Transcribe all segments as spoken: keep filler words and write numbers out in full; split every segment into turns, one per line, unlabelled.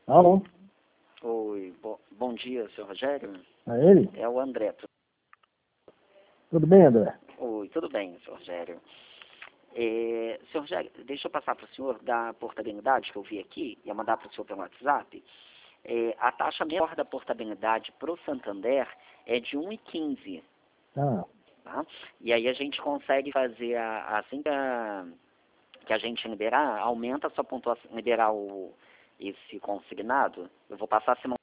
Alô?
Oi, bo bom dia, senhor Rogério.
É ele?
É o André.
Tudo bem, André?
Oi, tudo bem, senhor Rogério. É, senhor Rogério, deixa eu passar para o senhor da portabilidade que eu vi aqui, ia mandar para o senhor pelo WhatsApp. É, a taxa menor da portabilidade para o Santander é de um vírgula quinze.
Ah,
Tá? E aí a gente consegue fazer, a, assim que a, que a gente liberar, aumenta a sua pontuação, liberar o, esse consignado, eu vou passar a simulação,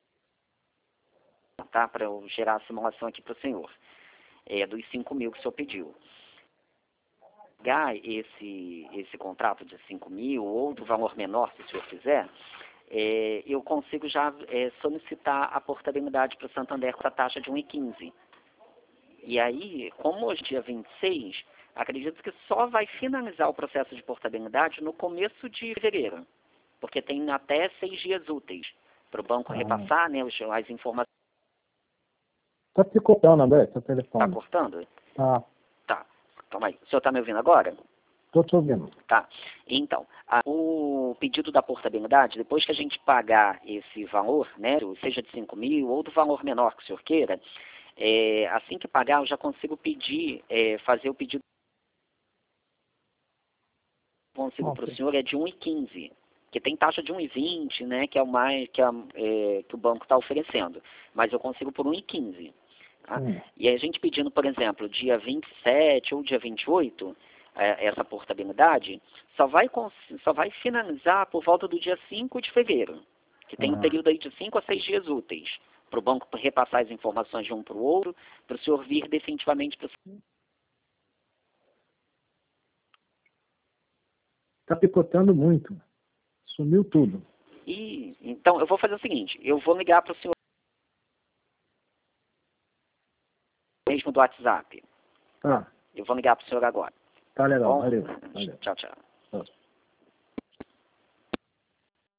tá? Para eu gerar a simulação aqui para o senhor. É, dos cinco mil que o senhor pediu. Pegar esse, esse contrato de cinco mil ou do valor menor, se o senhor quiser, é, eu consigo já é, solicitar a portabilidade para o Santander com a taxa de um vírgula quinze. E aí, como hoje é dia vinte e seis, acredito que só vai finalizar o processo de portabilidade no começo de fevereiro, porque tem até seis dias úteis para o banco
ah.
repassar, né, os- as informações.
Tá picotando, André, seu
Está
telefone.
cortando?
Tá,
Tá. Calma aí. O senhor está me ouvindo agora?
tô te ouvindo.
Tá. Então, a- o pedido da portabilidade, depois que a gente pagar esse valor, né, seja de cinco mil ou do valor menor que o senhor queira, é, assim que pagar, eu já consigo pedir, é, fazer o pedido que eu consigo para o
Ok.
senhor é de um vírgula quinze, que tem taxa de um vírgula vinte, né, que é o mais que, a, é, que o banco está oferecendo, mas eu consigo por um vírgula quinze. Tá?
Hum.
E aí a gente pedindo, por exemplo, dia vinte e sete ou dia vinte e oito, é, essa portabilidade, só vai, cons- só vai finalizar por volta do dia cinco de fevereiro, que tem um
Ah,
período aí de cinco a seis dias úteis, para o banco repassar as informações de um para o outro, para o senhor vir definitivamente para o...
tá picotando muito. Sumiu tudo.
E, então, eu vou fazer o seguinte, eu vou ligar para o senhor mesmo do WhatsApp.
Tá,
Eu vou ligar para o senhor agora,
tá
tá
legal,
bom?
valeu. Valeu.
Tchau, tchau.
Tchau.